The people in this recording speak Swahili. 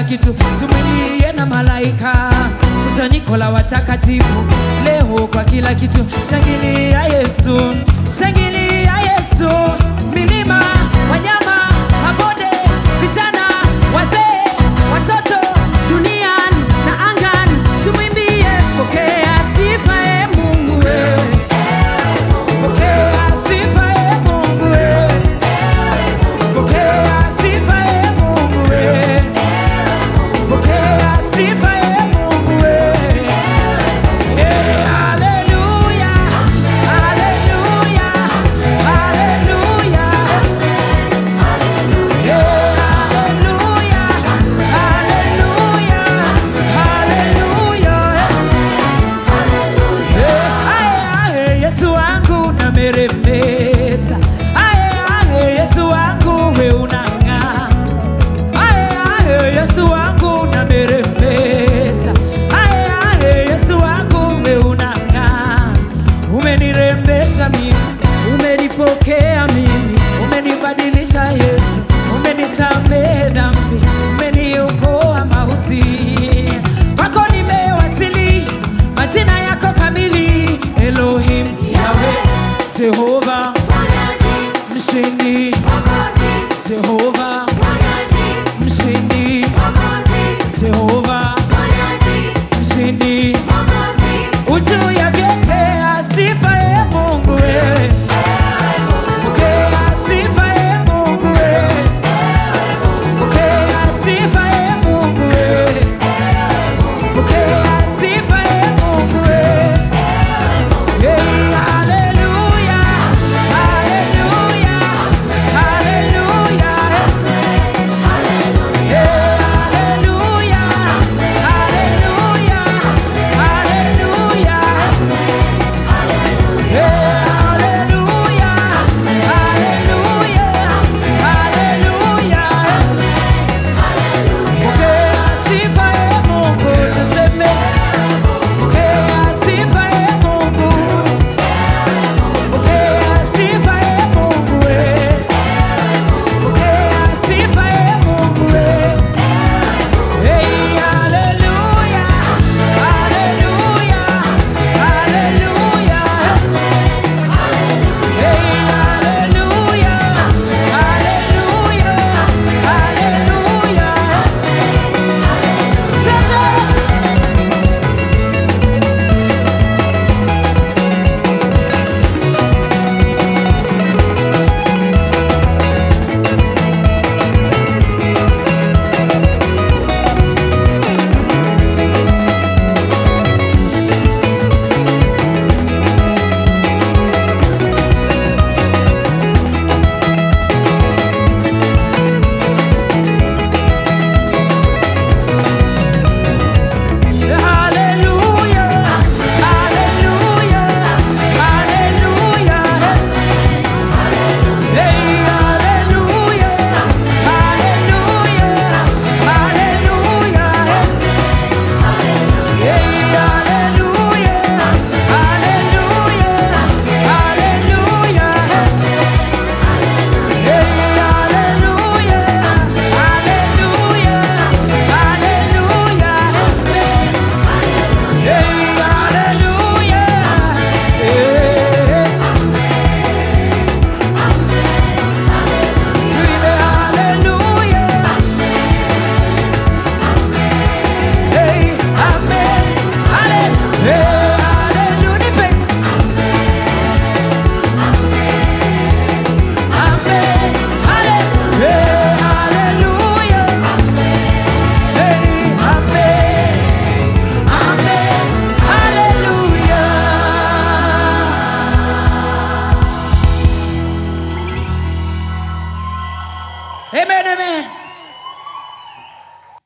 kitu. Tumwimbie na malaika, kusanyiko la watakatifu leo kwa kila kitu. Shangilia Yesu, shangilia Yesu. Milima, wanyama, mabonde, vijana, wazee, watoto, duniani na angani, tumwimbie. Pokea sifa e Mungu wewe, pokea sifa e Mungu wewe, pokea sifa e Mungu wewe, pokea sifa e Mungu wewe. Haleluya, haleluya, haleluya, haleluya, haleluya. Yesu wangu na meremeta, Yesu wangu we unang'aa. Yesu wangu na meremeta, Yesu wangu we unang'aa. Umenirembesha mimi, umenipokea mimi, umenibadilisha Yesu, umenisamehe dhambi, umeniokoa mauti. Kwako nimewasili, majina yako kamili: Elohim, Yahweh, Jehova, mshindi, Jehova.